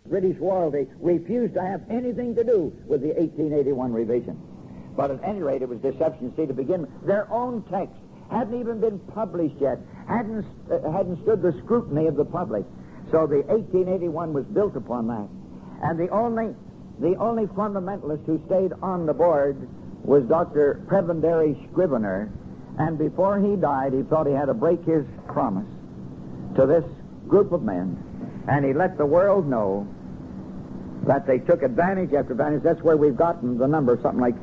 British royalty refused to have anything to do with the 1881 revision. But at any rate, it was deception. See, to begin with, their own text hadn't even been published yet, hadn't stood the scrutiny of the public. So the 1881 was built upon that. And the only fundamentalist who stayed on the board was Dr. Prebendary Scrivener. And before he died, he thought he had to break his promise to this group of men. And he let the world know that they took advantage after advantage. That's where we've gotten the number, something like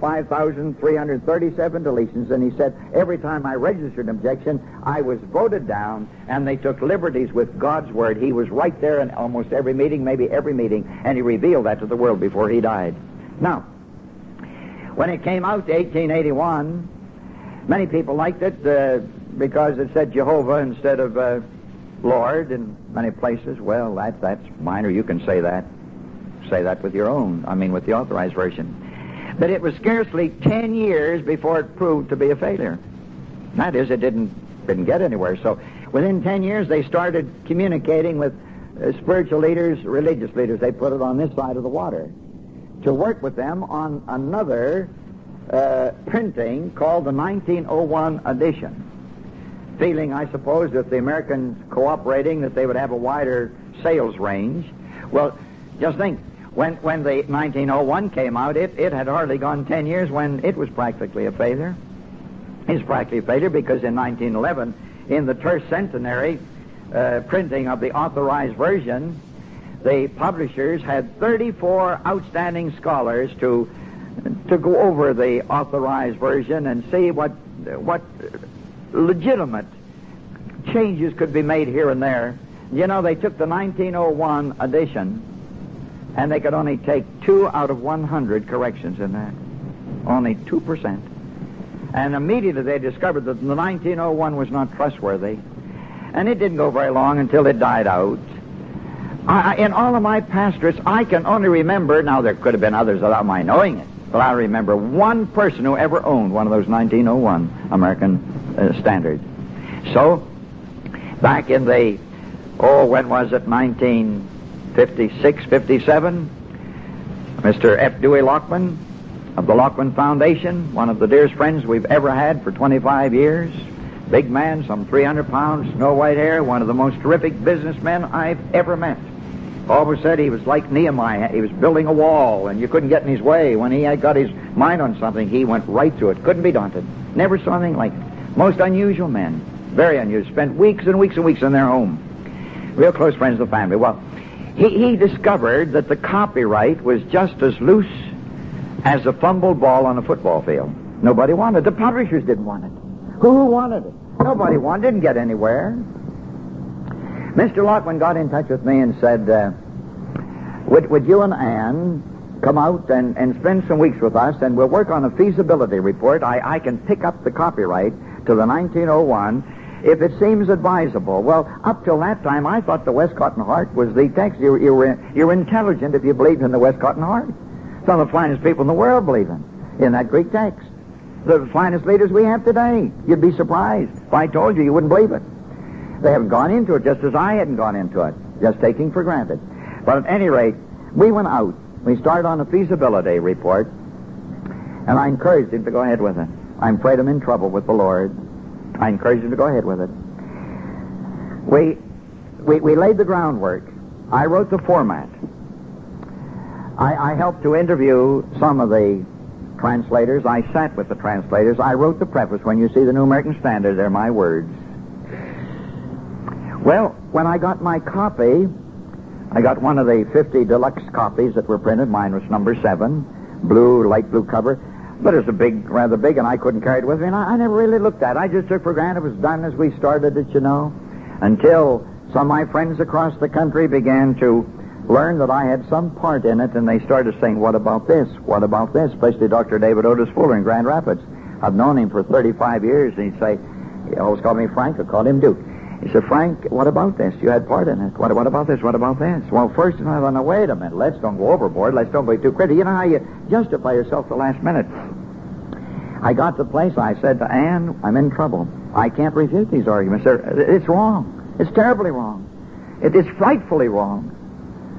5,337 deletions. And he said, every time I registered an objection, I was voted down, and they took liberties with God's word. He was right there in almost every meeting, maybe every meeting, and he revealed that to the world before he died. Now, when it came out, 1881, many people liked it because it said Jehovah instead of Lord in many places. Well, that's minor. You can say that. Say that with your own, with the Authorized Version. But it was scarcely 10 years before it proved to be a failure. That is, it didn't get anywhere. So within 10 years, they started communicating with spiritual leaders, religious leaders. They put it on this side of the water to work with them on another printing called the 1901 edition. Feeling, I suppose, that the Americans cooperating, that they would have a wider sales range. Well, just think, when the 1901 came out, it had hardly gone 10 years when it was practically a failure. It's practically a failure because in 1911, in the tercentenary printing of the Authorized Version, the publishers had 34 outstanding scholars to go over the Authorized Version and see what legitimate changes could be made here and there. You know, they took the 1901 edition, and they could only take 2 out of 100 corrections in that. Only 2%. And immediately they discovered that the 1901 was not trustworthy. And it didn't go very long until it died out. In all of my pastorates, I can only remember, now there could have been others without my knowing it, but I remember one person who ever owned one of those 1901 American standards. So, back in the, when was it, 1956, 57, Mr. F. Dewey Lockman of the Lockman Foundation, one of the dearest friends we've ever had for 25 years, big man, some 300 pounds, snow white hair, one of the most terrific businessmen I've ever met. Always said he was like Nehemiah. He was building a wall, and you couldn't get in his way. When he had got his mind on something, he went right through it. Couldn't be daunted. Never saw anything like it. Most unusual men. Very unusual. Spent weeks and weeks and weeks in their home. Real close friends of the family. Well, he discovered that the copyright was just as loose as a fumbled ball on a football field. Nobody wanted it. The publishers didn't want it. Who wanted it? Nobody wanted it. Didn't get anywhere. Mr. Lockman got in touch with me and said, would you and Ann come out and spend some weeks with us, and we'll work on a feasibility report. I can pick up the copyright to the 1901 if it seems advisable. Well, up till that time, I thought the Westcott and Hart was the text. You're intelligent if you believed in the Westcott and Hart. Some of the finest people in the world believe in that Greek text. The finest leaders we have today. You'd be surprised. If I told you, you wouldn't believe it. They haven't gone into it just as I hadn't gone into it, just taking for granted. But at any rate, we went out. We started on a feasibility report, and I encouraged him to go ahead with it. I'm afraid I'm in trouble with the Lord. I encouraged him to go ahead with it. We laid the groundwork. I wrote the format. I helped to interview some of the translators. I sat with the translators. I wrote the preface. When you see the New American Standard, they're my words. Well, when I got my copy, I got one of the 50 deluxe copies that were printed. Mine was number 7, blue, light blue cover. But it was rather big, and I couldn't carry it with me, and I never really looked at it. I just took for granted it was done as we started it, until some of my friends across the country began to learn that I had some part in it, and they started saying, what about this? What about this? Especially Dr. David Otis Fuller in Grand Rapids. I've known him for 35 years, and he'd say, he always called me Frank, I called him Duke. He said, Frank, what about this? You had part in it. What about this? What about this? Well, first, I thought, no, wait a minute. Let's don't go overboard. Let's don't be too critical. You know how you justify yourself the last minute. I got to the place, I said to Ann, I'm in trouble. I can't refute these arguments. It's wrong. It's terribly wrong. It is frightfully wrong.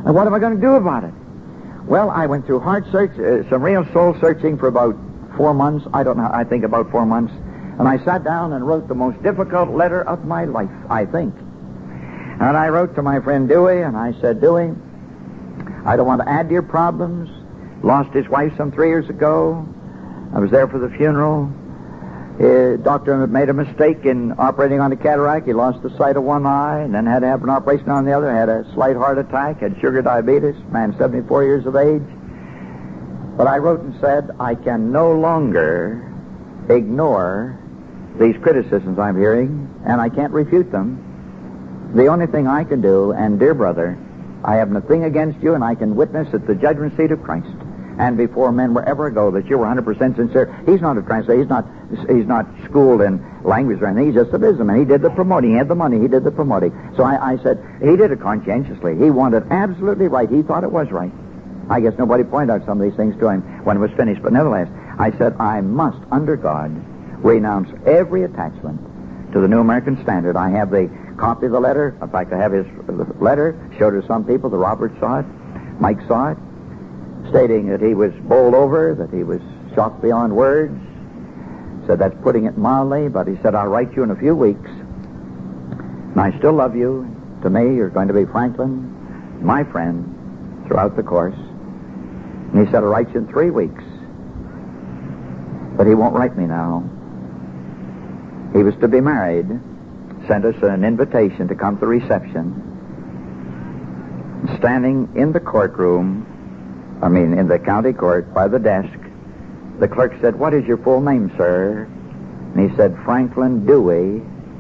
And what am I going to do about it? Well, I went through heart search, some real soul searching for about 4 months. I don't know, I think about 4 months. And I sat down and wrote the most difficult letter of my life, I think. And I wrote to my friend Dewey, and I said, Dewey, I don't want to add to your problems. Lost his wife some 3 years ago. I was there for the funeral. Doctor made a mistake in operating on the cataract. He lost the sight of one eye and then had to have an operation on the other. Had a slight heart attack, had sugar diabetes, man 74 years of age. But I wrote and said, I can no longer ignore these criticisms I'm hearing, and I can't refute them. The only thing I can do, and dear brother, I have nothing against you, and I can witness at the judgment seat of Christ and before men wherever I go that you were 100% sincere. He's not a translator. He's not schooled in language or anything. He's just a businessman. He did the promoting. He had the money. He did the promoting. So I said, he did it conscientiously. He wanted absolutely right. He thought it was right. I guess nobody pointed out some of these things to him when it was finished. But nevertheless, I said, I must, under God, renounce every attachment to the New American Standard. I have the copy of the letter. In fact, I have his letter. Showed it to some people. The Robert saw it. Mike saw it. Stating that he was bowled over, that he was shocked beyond words. Said that's putting it mildly, but he said, I'll write you in a few weeks. And I still love you. To me, you're going to be Franklin, my friend, throughout the course. And he said, I'll write you in 3 weeks. But he won't write me now. He was to be married. Sent us an invitation to come to the reception. Standing in the courtroom, in the county court, by the desk, the clerk said, what is your full name, sir? And he said, Franklin Dewey.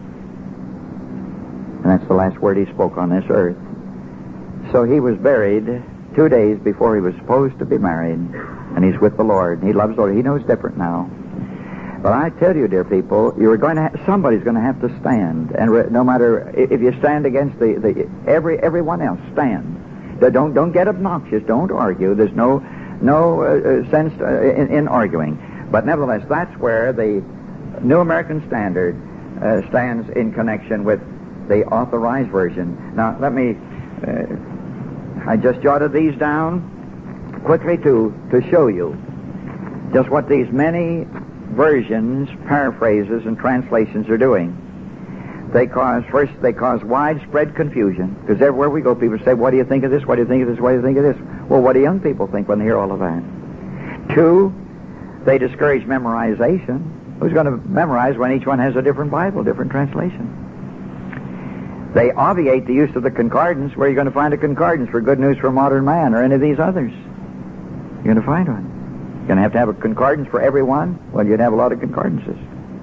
And that's the last word he spoke on this earth. So he was buried 2 days before he was supposed to be married. And he's with the Lord. He loves the Lord. He knows different now. But I tell you, dear people, you're going to somebody's going to have to stand. And no matter if you stand against everyone else, stand. Don't get obnoxious. Don't argue. There's no sense in arguing. But nevertheless, that's where the New American Standard stands in connection with the Authorized Version. Now, let me... I just jotted these down quickly to show you just what these many versions, paraphrases, and translations are doing. They cause widespread confusion, because everywhere we go, people say, what do you think of this? What do you think of this? What do you think of this? Well, what do young people think when they hear all of that? 2, they discourage memorization. Who's going to memorize when each one has a different Bible, different translation? They obviate the use of the concordance. Where are you going to find a concordance for Good News for Modern Man or any of these others? You're going to find one. You're going to have a concordance for everyone? Well, you'd have a lot of concordances.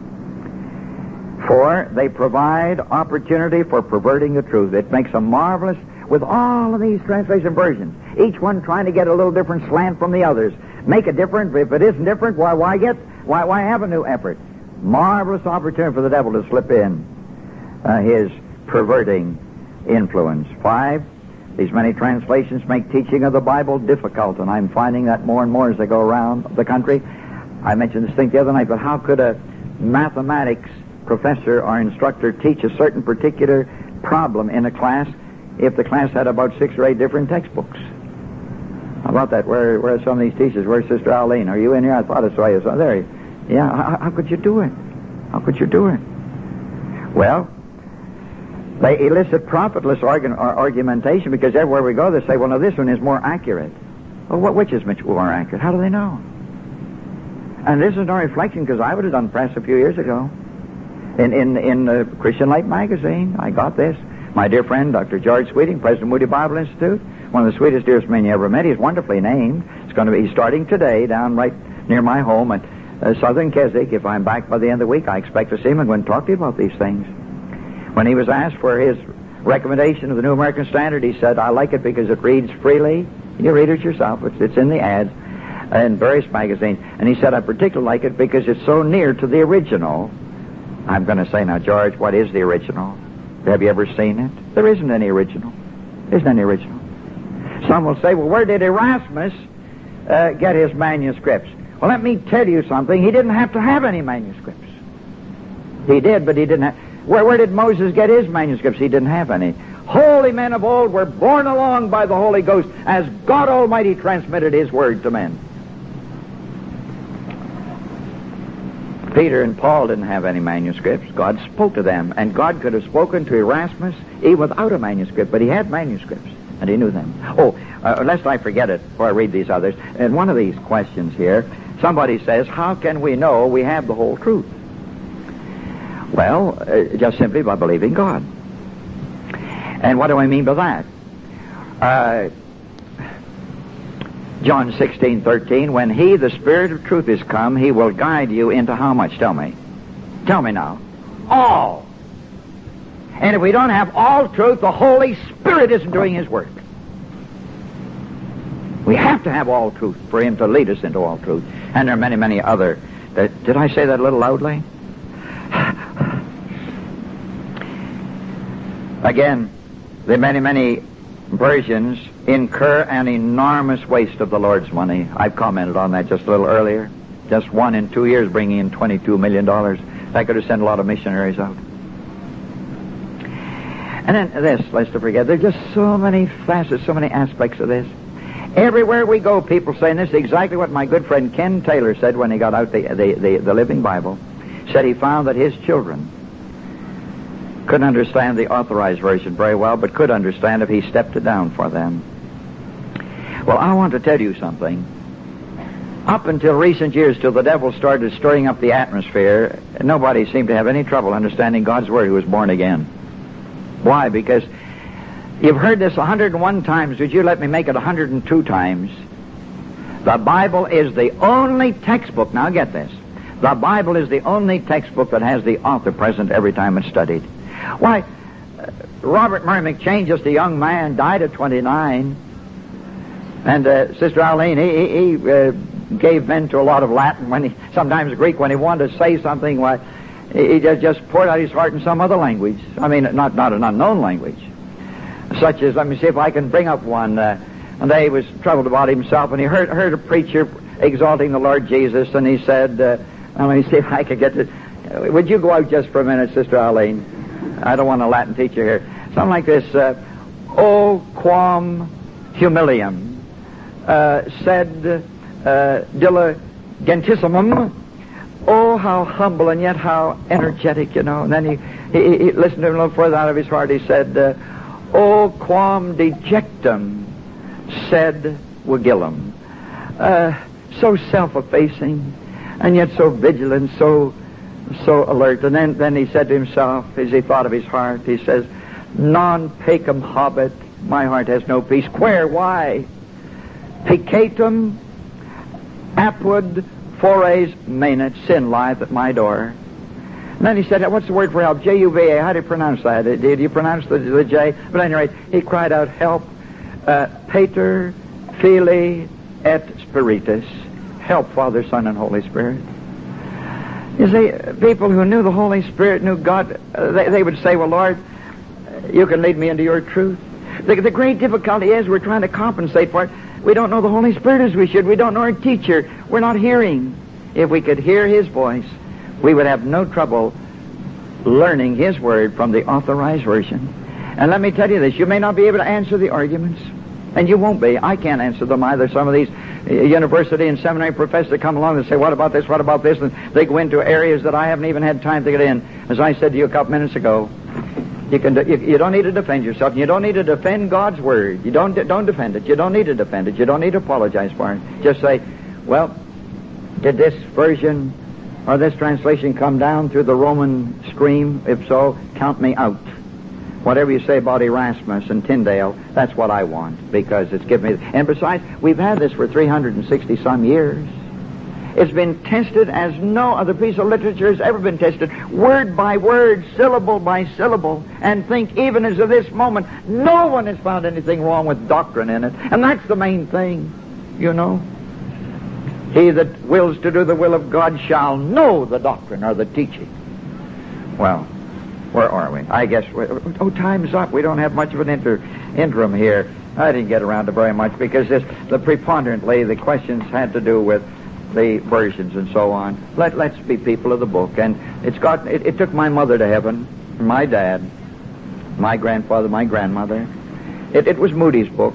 4, they provide opportunity for perverting the truth. It makes a marvelous, with all of these translation versions, each one trying to get a little different slant from the others. Make it different. If it isn't different, why have a new effort? Marvelous opportunity for the devil to slip in his perverting influence. 5, these many translations make teaching of the Bible difficult, and I'm finding that more and more as I go around the country. I mentioned this thing the other night, but how could a mathematics professor or instructor teach a certain particular problem in a class if the class had about 6 or 8 different textbooks? How about that? Where are some of these teachers? Where's Sister Arlene? Are you in here? I thought I saw you. So there. Yeah, how could you do it? How could you do it? Well, they elicit profitless argumentation, because everywhere we go they say, well, no, this one is more accurate. Well, which is much more accurate? How do they know? And this is no reflection, because I would have done press a few years ago. In the Christian Light magazine, I got this. My dear friend, Dr. George Sweeting, President Moody Bible Institute, one of the sweetest, dearest men you ever met. He's wonderfully named. He's starting today down right near my home at Southern Keswick. If I'm back by the end of the week, I expect to see him and go and talk to you about these things. When he was asked for his recommendation of the New American Standard, he said, I like it because it reads freely. You read it yourself. It's in the ads in various magazines. And he said, I particularly like it because it's so near to the original. I'm going to say now, George, what is the original? Have you ever seen it? There isn't any original. There isn't any original. Some will say, well, where did Erasmus get his manuscripts? Well, let me tell you something. He didn't have to have any manuscripts. He did, but he didn't have... Where did Moses get his manuscripts? He didn't have any. Holy men of old were borne along by the Holy Ghost as God Almighty transmitted His word to men. Peter and Paul didn't have any manuscripts. God spoke to them, and God could have spoken to Erasmus even without a manuscript, but he had manuscripts, and he knew them. Lest I forget it before I read these others, in one of these questions here, somebody says, how can we know we have the whole truth? Well, just simply by believing God. And what do I mean by that? John 16:13, when He, the Spirit of truth, is come, He will guide you into how much? Tell me. Tell me now. All. And if we don't have all truth, the Holy Spirit isn't doing His work. We have to have all truth for Him to lead us into all truth. And there are many, many other. Did I say that a little loudly? Again, the many, many versions incur an enormous waste of the Lord's money. I've commented on that just a little earlier. Just one in 2 years bringing in $22 million. That could have sent a lot of missionaries out. And then this, let's not forget, there's just so many facets, so many aspects of this. Everywhere we go, people saying this is exactly what my good friend Ken Taylor said when he got out the Living Bible. Said he found that his children couldn't understand the Authorized Version very well, but could understand if he stepped it down for them. Well, I want to tell you something. Up until recent years, till the devil started stirring up the atmosphere, nobody seemed to have any trouble understanding God's Word who was born again. Why? Because you've heard this 101 times. Would you let me make it 102 times? The Bible is the only textbook. Now get this. The Bible is the only textbook that has the author present every time it's studied. Why, Robert Murray McCheyne, just a young man, died at 29. And Sister Arlene, he gave vent to a lot of Latin, sometimes Greek, when he wanted to say something. Why, he just poured out his heart in some other language. I mean, not an unknown language. Such as, let me see if I can bring up one. One day he was troubled about himself, and he heard a preacher exalting the Lord Jesus, and he said, let me see if I could get this. Would you go out just for a minute, Sister Arlene? I don't want a Latin teacher here. Something like this. O quam humilium, sed diligentissimum. Oh, how humble and yet how energetic, you know. And then he listened to him a little further out of his heart. He said, O quam dejectum, sed vigilum. So self-effacing, and yet so vigilant, so alert. And then he said to himself, as he thought of his heart, he says, non pacem habet, my heart has no peace. Where? Why? Peccatum apud fores manet, sin lieth at my door. And then he said, what's the word for help? J-U-V-A. How do you pronounce that? Do you pronounce the J? But anyway, he cried out, help, Pater, Filii, et Spiritus. Help, Father, Son, and Holy Spirit. You see, people who knew the Holy Spirit, knew God, they would say, well, Lord, you can lead me into your truth. The great difficulty is we're trying to compensate for it. We don't know the Holy Spirit as we should. We don't know our teacher. We're not hearing. If we could hear His voice, we would have no trouble learning His Word from the Authorized Version. And let me tell you this, you may not be able to answer the arguments, and you won't be. I can't answer them either. Some of these university and seminary professors come along and say, what about this, what about this? And they go into areas that I haven't even had time to get in. As I said to you a couple minutes ago, you don't need to defend yourself. You don't need to defend God's Word. You don't defend it. You don't need to defend it. You don't need to apologize for it. Just say, well, did this version or this translation come down through the Roman stream? If so, count me out. Whatever you say about Erasmus and Tyndale, that's what I want, because it's given me... And besides, we've had this for 360-some years. It's been tested as no other piece of literature has ever been tested, word by word, syllable by syllable. And think, even as of this moment, no one has found anything wrong with doctrine in it. And that's the main thing, you know. He that wills to do the will of God shall know the doctrine or the teaching. Well, where are we? I guess, time's up. We don't have much of an interim here. I didn't get around to very much because preponderantly the questions had to do with the versions and so on. Let's be people of the book. And it took my mother to heaven, my dad, my grandfather, my grandmother. It was Moody's book.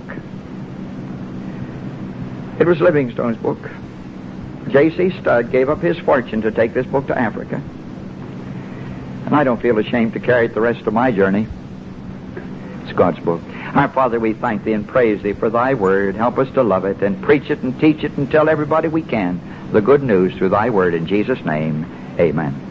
It was Livingstone's book. J.C. Studd gave up his fortune to take this book to Africa. And I don't feel ashamed to carry it the rest of my journey. It's God's book. Our Father, we thank Thee and praise Thee for Thy word. Help us to love it and preach it and teach it and tell everybody we can the good news through Thy word. In Jesus' name, amen.